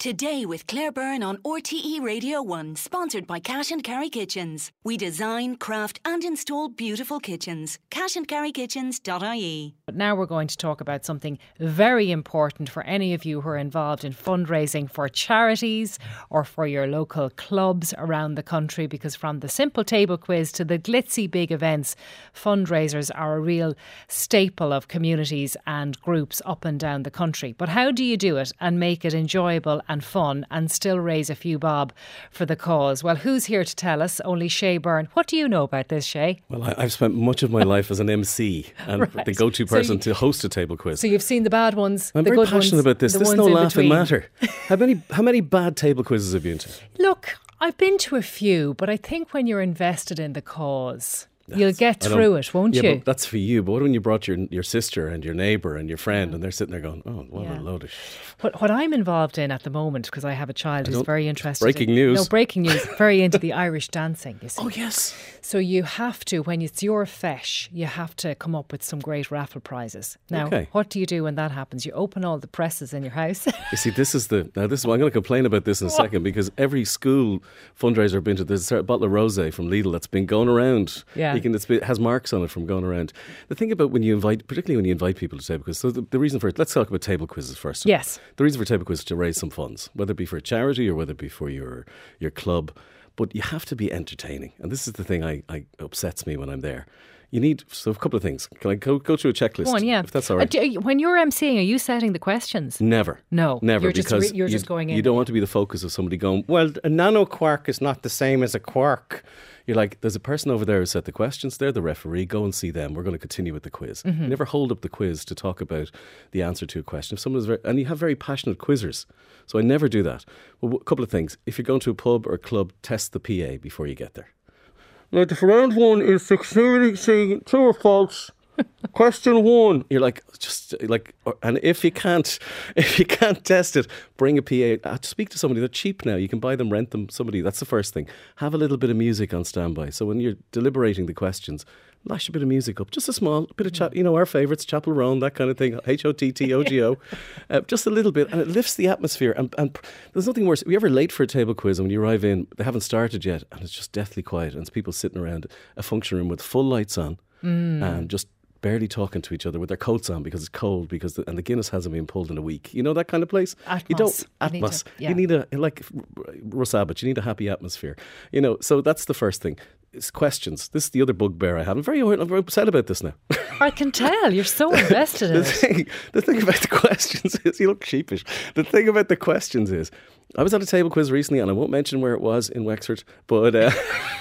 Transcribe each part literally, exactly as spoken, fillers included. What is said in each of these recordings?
Today with Claire Byrne on R T E Radio one, sponsored by Cash and Carry Kitchens. We design, craft and install beautiful kitchens. cash and carry kitchens dot I E. But now we're going to talk about something very important for any of you who are involved in fundraising for charities or for your local clubs around the country, because from the simple table quiz to the glitzy big events, fundraisers are a real staple of communities and groups up and down the country. But how do you do it and make it enjoyable and fun and still raise a few bob for the cause? Well, who's here to tell us? Only Shay Byrne. What do you know about this, Shay? Well, I, I've spent much of my life as an M C and right. the go-to person so you, to host a table quiz. So you've seen the bad ones, I'm the very good passionate ones, about this. the This is ones no in laughing between. matter. How many how many bad table quizzes have you been to? Look, I've been to a few, but I think when you're invested in the cause, That's, you'll get through it, won't yeah, you? But that's for you. But what when you brought your your sister and your neighbour and your friend yeah. and they're sitting there going, oh, what yeah. a load of shit. What, what I'm involved in at the moment, because I have a child who's very interested breaking in, news. No, breaking news. Very into the Irish dancing, you see. Oh, yes. So you have to, when it's your fesh, you have to come up with some great raffle prizes. Now, okay. what do you do when that happens? You open all the presses in your house. You see, this is the, now this is, I'm going to complain about this in a what? second, because every school fundraiser I've been to, there's a bottle of rosé from Lidl that's been going around. Yeah. You can, it's been, it has marks on it from going around. The thing about when you invite, particularly when you invite people to table quiz, so the, the reason for it, let's talk about table quizzes first. Yes. The reason for table quiz is to raise some funds, whether it be for a charity or whether it be for your your club. But you have to be entertaining. And this is the thing I, I upsets me when I'm there. You need, so a couple of things. Can I go, go through a checklist? Go on, yeah. If that's all right. Uh, do, when you're emceeing, are you setting the questions? Never. No. Never. You're just, because re- you're you, just going in. You don't want to be the focus of somebody going, well, a nano quark is not the same as a quark. You're like, there's a person over there who set the questions. They're the referee. Go and see them. We're going to continue with the quiz. Mm-hmm. You never hold up the quiz to talk about the answer to a question. If someone is very, and you have very passionate quizzers. So I never do that. Well, a couple of things. If you're going to a pub or a club, test the P A before you get there. Now, the round one is succeeding, true or false. Question one. You're like, just like, and if you can't, if you can't test it, bring a P A. Uh, speak to somebody. They're cheap now. You can buy them, rent them. Somebody. That's the first thing. Have a little bit of music on standby. So when you're deliberating the questions, lash a bit of music up. Just a small bit of chat. You know, our favourites, Chapel Roan, that kind of thing. H O T T O G O. uh, just a little bit, and it lifts the atmosphere. And, and there's nothing worse. Are you ever late for a table quiz and when you arrive in, they haven't started yet, and it's just deathly quiet, and it's people sitting around a function room with full lights on, mm. and just barely talking to each other with their coats on because it's cold, because the, and the Guinness hasn't been pulled in a week. You know that kind of place? Atmos. You don't atmos. You need, to, yeah. you need a, like Russ Abbott, you need a happy atmosphere. You know, so that's the first thing. It's questions. This is the other bugbear I have. I'm very, I'm very upset about this now. I can tell. You're so invested in the it. Thing, the thing about the questions is, you look sheepish. The thing about the questions is, I was at a table quiz recently, and I won't mention where it was in Wexford, but uh,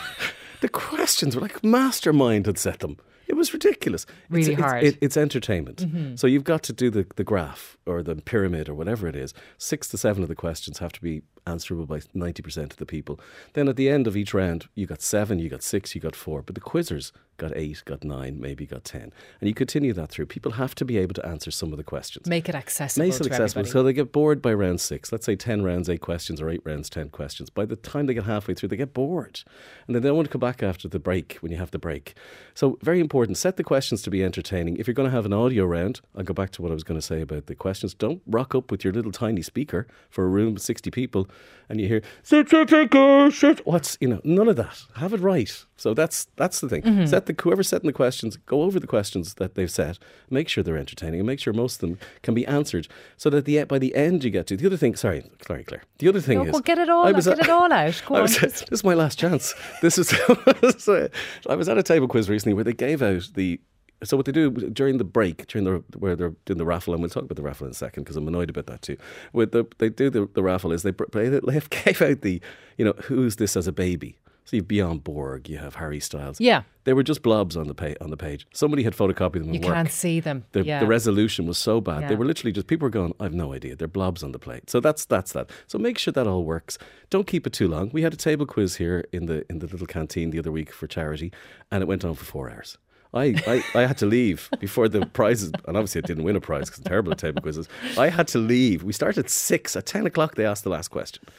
the questions were like mastermind had set them. It was ridiculous. Really it's, hard. It's, it, it's entertainment. Mm-hmm. So you've got to do the, the graph or the pyramid or whatever it is. Six to seven of the questions have to be answerable by ninety percent of the people. Then at the end of each round, you got seven, you got six, you got four. But the quizzers got eight, got nine, maybe got ten. And you continue that through. People have to be able to answer some of the questions. Make it accessible Make it to accessible. everybody. So they get bored by round six. Let's say ten rounds, eight questions, or eight rounds, ten questions. By the time they get halfway through, they get bored. And then they don't want to come back after the break when you have the break. So very important. Set the questions to be entertaining. If you're going to have an audio round, I'll go back to what I was going to say about the questions. Don't rock up with your little tiny speaker for a room of sixty people and you hear, sit, sit, sit, sit. What's, you know, none of that. Have it right. So that's that's the thing. Mm-hmm. Set the whoever's setting the questions, go over the questions that they've set, make sure they're entertaining, and make sure most of them can be answered, so that the by the end you get to the other thing. Sorry, sorry, Claire. The other thing no, is, well, get it all, I was get at, it all out. Go I on. Was, this is my last chance. This is. I was at a table quiz recently where they gave out the. So what they do during the break, during the where they're doing the raffle, and we'll talk about the raffle in a second because I'm annoyed about that too. With the they do the, the raffle is they they gave out the, you know, who's this as a baby. So you've Bjorn Borg, you have Harry Styles. Yeah. They were just blobs on the pa- on the page. Somebody had photocopied them. You in work. Can't see them. The, yeah. the resolution was so bad. Yeah. They were literally just, people were going, I've no idea. They're blobs on the plate. So that's that's that. So make sure that all works. Don't keep it too long. We had a table quiz here in the in the little canteen the other week for charity, and it went on for four hours. I, I, I had to leave before the prizes, and obviously I didn't win a prize because I'm terrible at table quizzes. I had to leave. We started at six. At ten o'clock they asked the last question.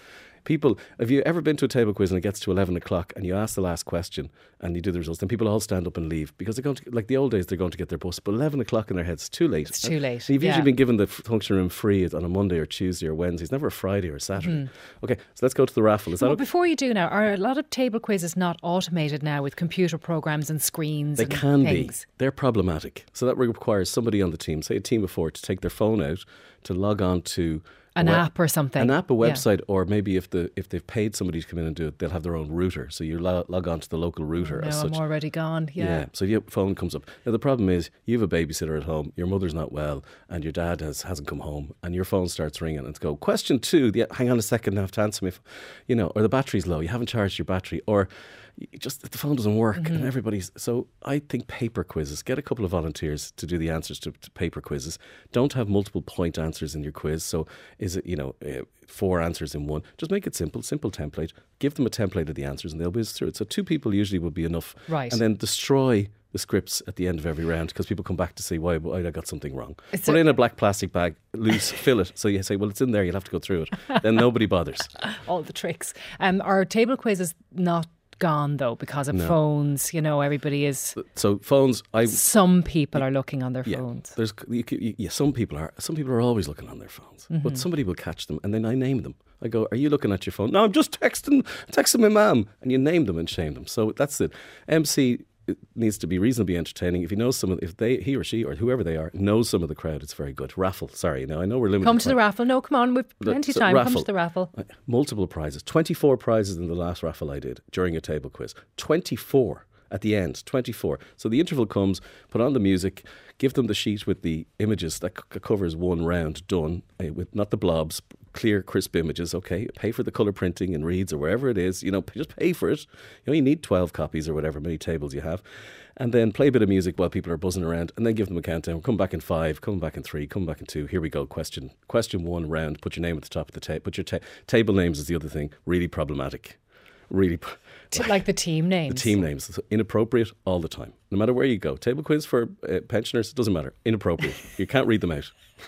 people, have you ever been to a table quiz and it gets to eleven o'clock and you ask the last question and you do the results, then people all stand up and leave because they're going to, like the old days, they're going to get their bus. But eleven o'clock in their heads, it's too late. It's too late. So you've yeah. usually been given the function room free on a Monday or Tuesday or Wednesday. It's never a Friday or a Saturday. Mm. Okay, so let's go to the raffle. Is that well, okay? Before you do now, are a lot of table quizzes not automated now with computer programs and screens? They and can things? be. They're problematic. So that requires somebody on the team, say a team of four, to take their phone out, to log on to an web, app or something. An app, a website, yeah. or maybe if the if they've paid somebody to come in and do it, they'll have their own router. So you log, log on to the local router. Oh, no, as such. I'm already gone. Yeah. yeah. So your phone comes up. Now the problem is you have a babysitter at home, your mother's not well, and your dad has, hasn't come home, and your phone starts ringing and it's go, question two, the, hang on a second, I have to answer me, if, you know, or the battery's low, you haven't charged your battery, or just the phone doesn't work mm-hmm. and everybody's so I think paper quizzes, get a couple of volunteers to do the answers to, to paper quizzes. Don't have multiple point answers in your quiz. So is it, you know, uh, four answers in one? Just make it simple, simple template. Give them a template of the answers and they'll whiz through it. So two people usually would be enough. Right. And then destroy the scripts at the end of every round because people come back to say why, why I got something wrong. It's Put a, in a black plastic bag, loose, fill it. So you say, well, it's in there, you'll have to go through it. Then nobody bothers. All the tricks. Um, are table quizzes not gone though because of no. phones? You know, everybody is. So phones. I some people are looking on their yeah, phones. There's you, you, yeah. Some people are. Some people are always looking on their phones. Mm-hmm. But somebody will catch them, and then I name them. I go, "Are you looking at your phone?" No, I'm just texting, texting my mum, and you name them and shame them. So that's it. M C it needs to be reasonably entertaining. If he knows some of, if they, he or she or whoever they are knows some of the crowd, it's very good. Raffle. Sorry, now I know we're limited. Come to the raffle. No, come on, we've plenty of time. Raffle. Come to the raffle. Multiple prizes. twenty-four prizes in the last raffle I did during a table quiz. twenty-four at the end. twenty-four. So the interval comes. Put on the music. Give them the sheet with the images that c- covers one round. Done uh, with not the blobs. Clear, crisp images. Okay, pay for the colour printing and reads or wherever it is. You know, just pay for it. You know, you need twelve copies or whatever many tables you have, and then play a bit of music while people are buzzing around, and then give them a countdown. Come back in five. Come back in three. Come back in two. Here we go. Question. Question one round. Put your name at the top of the table. Put your ta- table names is the other thing. Really problematic. Really. Like, like the team names. The team names. It's inappropriate all the time. No matter where you go. Table quiz for uh, pensioners, it doesn't matter. Inappropriate. You can't read them out.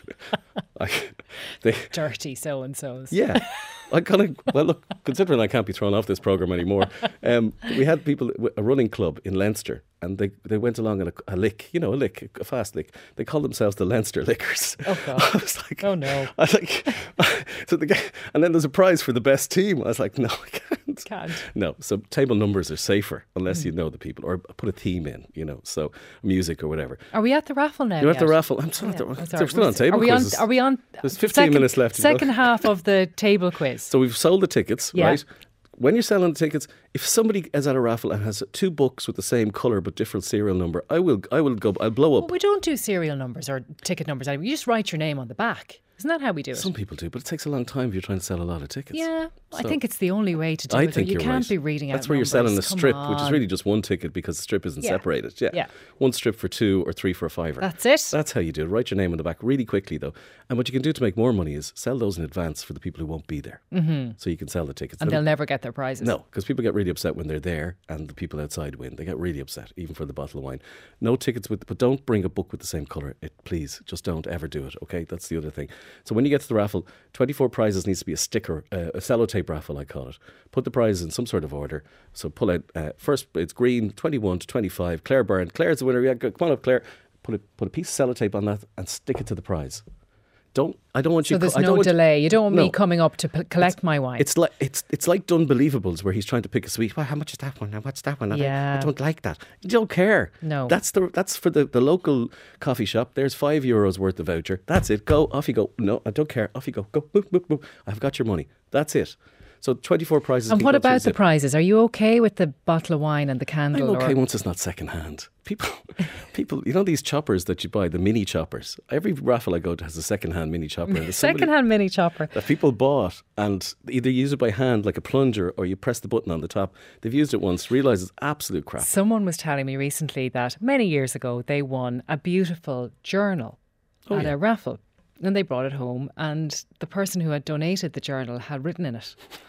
I, they, Dirty so-and-sos. Yeah. I kind of, well, look, considering I can't be thrown off this programme anymore, um, we had people, a running club in Leinster, and they, they went along on a, a lick, you know, a lick, a fast lick. They called themselves the Leinster Lickers. Oh, God. I was like, oh, no. I was like, so the guy, and then there's a prize for the best team. I was like, no, I can't. Can't. No, so table numbers are safer unless mm. you know the people, or put a theme in, you know, so music or whatever. Are we at the raffle now? You're yet? at the raffle. I'm still, yeah, at the, we're we're still on table are we quizzes. On, are we on? There's fifteen second, minutes left. Second half of the table quiz. So we've sold the tickets, yeah. right? When you're selling the tickets, if somebody is at a raffle and has two books with the same colour but different serial number, I will, I will go, I'll blow up. Well, we don't do serial numbers or ticket numbers anymore. You just write your name on the back. Isn't that how we do it? Some people do, but it takes a long time if you're trying to sell a lot of tickets. Yeah, so I think it's the only way to do I it. think You you're can't right. be reading out That's where numbers. you're selling a Come strip, on. which is really just one ticket because the strip isn't yeah. separated. Yeah. yeah. One strip for two or three for a fiver. That's it. That's how you do it. Write your name on the back really quickly, though. And what you can do to make more money is sell those in advance for the people who won't be there. Mm-hmm. So you can sell the tickets. And then, they'll never get their prizes. No, because people get really upset when they're there and the people outside win. They get really upset, even for the bottle of wine. No tickets with, but don't bring a book with the same colour. It, please, just don't ever do it, okay? That's the other thing. So when you get to the raffle, twenty-four prizes needs to be a sticker, uh, a sellotape raffle, I call it. Put the prizes in some sort of order. So pull out, uh, first it's green, twenty-one to twenty-five. Claire Byrne. Claire's the winner. Yeah, come on up, Claire. Put a, put a piece of sellotape on that and stick it to the prize. Don't I don't want so you. there's co- I no don't want delay. You don't want no. me coming up to p- collect it's, my wine. It's like it's it's like Dunbelievables where he's trying to pick a sweet. Well, how much is that one? What's that one? I, Yeah. I don't like that. You don't care. No. That's the that's for the, the local coffee shop. There's five euros worth of voucher. That's it. Go off you go. No, I don't care. Off you go. Go. Boop, boop, boop. I've got your money. That's it. So twenty-four prizes. And can what go through about the zip. prizes? Are you okay with the bottle of wine and the candle? I'm okay or? once it's not second hand. People, people, you know these choppers that you buy, the mini choppers. Every raffle I go to has a second-hand mini chopper. And Second-hand mini chopper that people bought and either use it by hand like a plunger, or you press the button on the top. They've used it once, realise it's absolute crap. Someone was telling me recently that many years ago they won a beautiful journal Oh, at yeah. a raffle, and they brought it home, and the person who had donated the journal had written in it,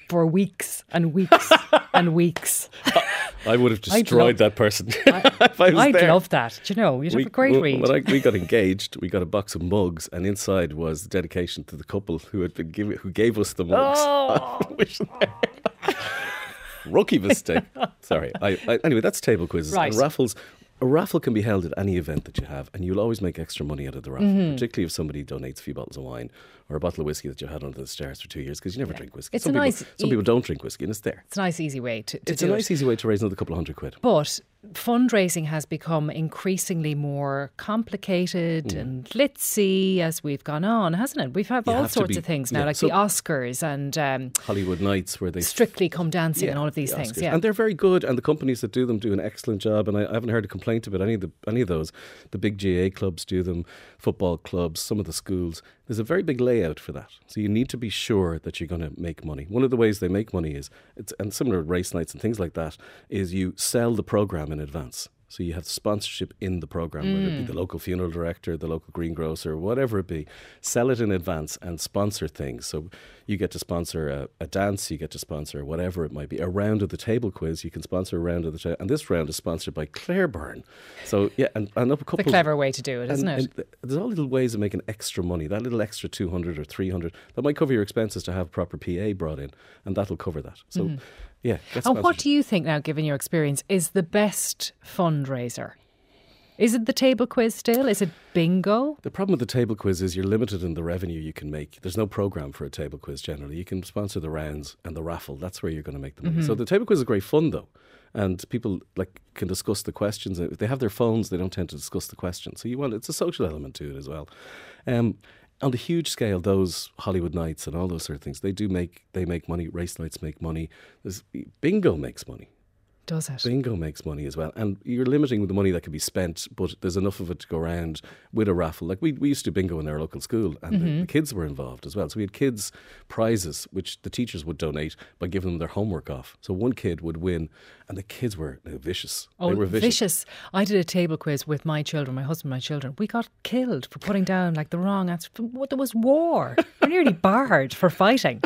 for weeks and weeks and weeks. I would have destroyed love, that person I, if I was I'd there. love that. Do you know, you'd we, have a great well, read. When I, we got engaged, we got a box of mugs, and inside was the dedication to the couple who had been give, who gave us the mugs. Oh. Rookie mistake. Sorry. I, I, anyway, that's table quizzes. Right. And raffles. A raffle can be held at any event that you have, and you'll always make extra money out of the raffle, Mm-hmm. particularly if somebody donates a few bottles of wine or a bottle of whiskey that you had under the stars for two years, because you never Yeah. drink whiskey. It's some a people, nice some e- people don't drink whiskey, and it's there. It's a nice, easy way to, to It's do a nice, it. easy way to raise another couple of hundred quid. But fundraising has become increasingly more complicated Mm. and glitzy as we've gone on, hasn't it? We've had You all have to sorts be- of things now, yeah, like so- the Oscars and um, Hollywood Nights, where they Strictly Come Dancing Yeah, and all of these the things. Oscars. Yeah. And they're very good, and the companies that do them do an excellent job. And I, I haven't heard a complaint about any of the any of those. The big G A A clubs do them, football clubs, some of the schools. There's a very big layout for that, so you need to be sure that you're going to make money. One of the ways they make money is, it's, and similar to race nights and things like that, is you sell the program in advance. So you have sponsorship in the program, mm. whether it be the local funeral director, the local greengrocer, whatever it be. Sell it in advance and sponsor things. So you get to sponsor a, a dance, you get to sponsor whatever it might be. A round of the table quiz, you can sponsor a round of the table. And this round is sponsored by Clareburn. So yeah, and, and up a couple. The clever way to do it, isn't and, it? and th- there's all little ways of making extra money. That little extra two hundred or three hundred, that might cover your expenses to have proper P A brought in, and that'll cover that. So Mm-hmm. yeah. Get And what do you think now, given your experience, is the best fundraiser? Is it the table quiz still? Is it bingo? The problem with the table quiz is you're limited in the revenue you can make. There's no program for a table quiz generally. You can sponsor the rounds and the raffle. That's where you're going to make the money. Mm-hmm. So the table quiz is great fun though. And people like can discuss the questions. If they have their phones, they don't tend to discuss the questions. So you want it's a social element to it as well. Um, on the huge scale, those Hollywood nights and all those sort of things, they do make they make money. Race nights make money. There's, bingo makes money. Does it? Bingo makes money as well. And you're limiting the money that can be spent, but there's enough of it to go around with a raffle. Like we, we used to do bingo in our local school, and Mm-hmm. the, the kids were involved as well. So we had kids' prizes, which the teachers would donate by giving them their homework off. So one kid would win, and the kids were uh, vicious. Oh, they were vicious. vicious. I did a table quiz with my children, my husband, my children. We got killed for putting down like the wrong answer. There was war. We're nearly barred for fighting.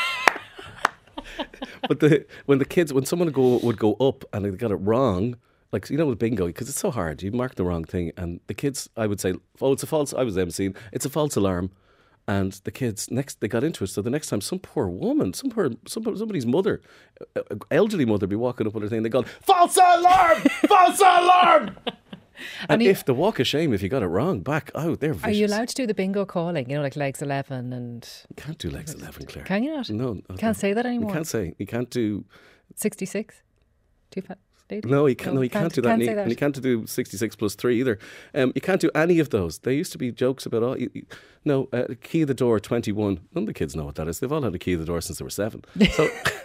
But the, when the kids, when someone go, would go up and they got it wrong, like, you know, with bingo, because it's so hard, you mark the wrong thing, and the kids, I would say, oh, it's a false, I was emceeing, it's a false alarm. And the kids, next, they got into it. So the next time, some poor woman, some poor, some, somebody's mother, uh, elderly mother, be walking up with her thing, they go, false alarm! False alarm! And, And he- if the walk of shame, if you got it wrong, back out, they're vicious. Are you allowed to do the bingo calling? You know, like legs eleven and... You can't do legs eleven, Claire. Can you not? No. You can't say that anymore? You can't say. You can't do... sixty-six? Too fat? lady? No, you can't. No, you can't- can't, do that. can't and, say you, that. and you can't do sixty-six plus three either. Um, you can't do any of those. There used to be jokes about all. You, you, no, uh, key of the door twenty-one. None of the kids know what that is. They've all had a key of the door since they were seven. So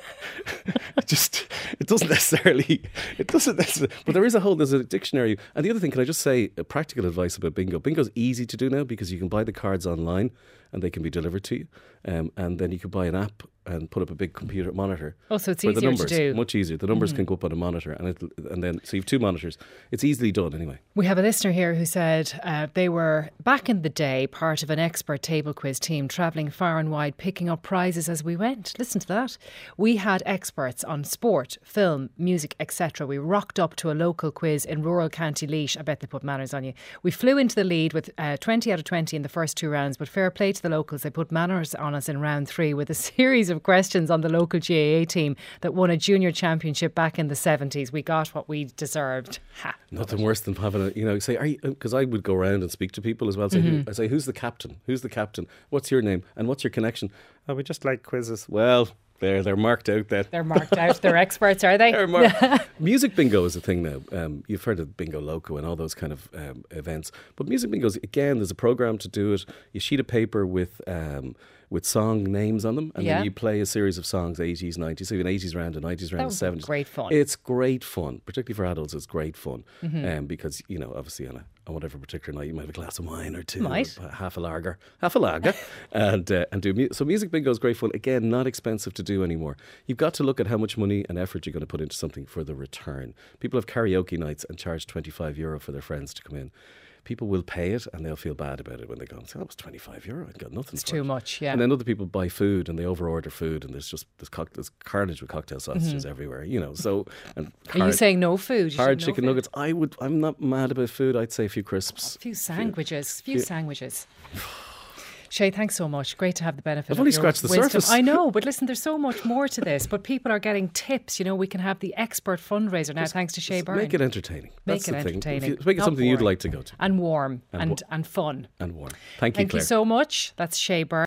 it just it doesn't necessarily it doesn't necessarily. But there is a whole there's a dictionary. And the other thing, can I just say uh, practical advice about bingo? Bingo's easy to do now because you can buy the cards online and they can be delivered to you. Um, and then you can buy an app and put up a big computer monitor. Oh, so it's for the easier to numbers. do. Much easier. The numbers can go up on a monitor, and it and then so you have two monitors. It's easily done anyway. We have a listener here who said uh, they were, back in the day, part of an expert table quiz team travelling far and wide picking up prizes as we went. Listen to that. We had experts on sport, film, music, et cetera. We rocked up to a local quiz in rural County Laois. I bet they put manners on you. We flew into the lead with uh, twenty out of twenty in the first two rounds, but fair play to the locals. They put manners on us in round three with a series of questions on the local G A A team that won a junior championship back in the seventies. We got what we deserved. Ha. Nothing worse than having a, you know, say, are you, because I would go around and speak to people as well. Say, Mm-hmm. who, I say, who's the captain? Who's the captain? What's your name? And what's your connection? Oh, we just like quizzes. Well, they're, they're marked out then. They're marked out. They're experts, are they? They're marked. Music bingo is a thing now. Um, you've heard of Bingo Loco and all those kind of um, events. But music bingo's, again, there's a program to do it. You sheet of paper with um, with song names on them, and Yeah. then you play a series of songs, eighties, nineties, even eighties round, and nineties round, That and would be seventies. great fun. It's great fun, particularly for adults. It's great fun Mm-hmm. um, because, you know, obviously on, a, on whatever particular night you might have a glass of wine or two, Might. or half a lager, half a lager, and uh, and do mu- so. Music bingo is great fun. Again, not expensive to do anymore. You've got to look at how much money and effort you're going to put into something for the return. People have karaoke nights and charge twenty-five euro for their friends to come in. people will pay it and they'll feel bad about it when they go and say, "Oh, that was twenty-five euro. I got nothing." It's for too it. much, yeah. And then other people buy food and they over order food, and there's just there's, cock- there's carnage with cocktail sausages Mm-hmm. everywhere. You know, so and Are you hard- saying no food? You hard should no chicken food. nuggets. I would. I'm not mad about food. I'd say a few crisps. A few sandwiches. A few few- sandwiches. Shay, thanks so much. Great to have the benefit I've of only your scratched the wisdom. surface. I know, but listen, there's so much more to this. But people are getting tips. You know, we can have the expert fundraiser now, thanks to Shay Just Byrne. Make it entertaining. Make That's it the thing. entertaining. If you- Make it not something you'd boring. like to go to And warm And and, wa- and fun. and warm. Thank you, Thank Claire. you so much. That's Shay Byrne.